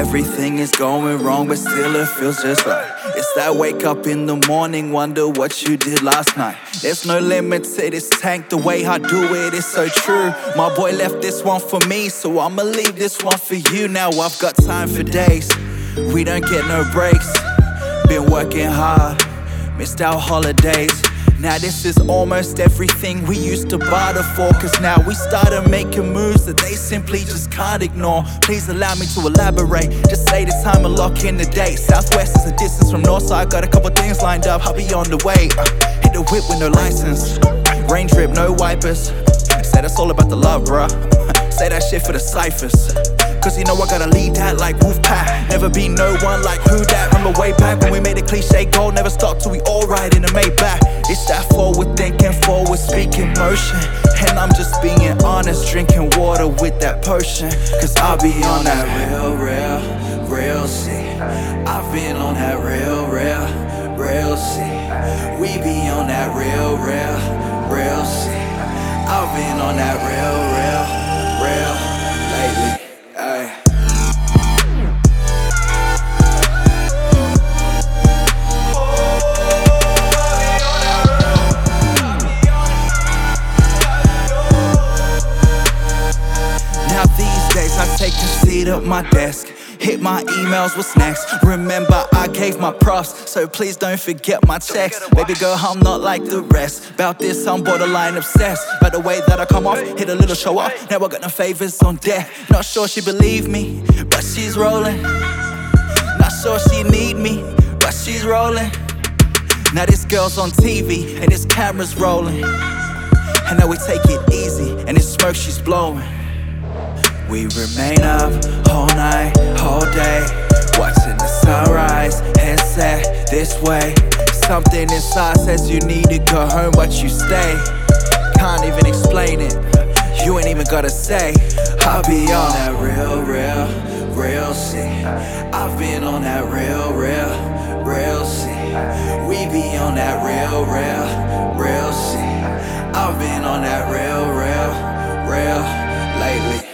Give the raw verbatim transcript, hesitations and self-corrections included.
Everything is going wrong, but still it feels just right. It's that wake up in the morning, wonder what you did last night. There's no limit to this tank, the way I do it is so true. My boy left this one for me, so I'ma leave this one for you. Now I've got time for days, we don't get no breaks. Been working hard, missed our holidays. Now this is almost everything we used to barter for, cause now we started making moves that they simply just can't ignore. Please allow me to elaborate, just say this time and lock in the date. Southwest is a distance from Northside, got a couple things lined up, I'll be on the way. uh, Hit the whip with no license, rain drip, no wipers. Say that's all about the love, bruh. Say that shit for the ciphers, cause you know I gotta lead that like Wolfpack. Never be no one like who that. Remember way back when we made a cliche goal, never stop till we all ride in a Maybach. It's that forward thinking, forward speaking motion, and I'm just being honest, drinking water with that potion. Cause I'll be on that real, real, real shit. I've been on that real, real, real shit. We be on that real, real, real shit. I've been on that real, real, real lately. Ay. Now these days I take a seat at my desk, hit my emails, what's next? Remember I gave my props, so please don't forget my checks. Baby girl, I'm not like the rest. About this I'm borderline obsessed. By the way that I come off, hit a little show off. Now I got no favors on deck. Not sure she believe me, but she's rolling. Not sure she need me, but she's rolling. Now this girl's on T V, and this camera's rolling. And now we take it easy, and it's smoke she's blowing. We remain up all night, all day, watching the sunrise and set this way. Something inside says you need to go home, but you stay. Can't even explain it, you ain't even gotta say. I'll be on that real, real, real shit. I've been on that real, real, real shit. We be on that real, real, real shit. I've been on that real, real, real lately.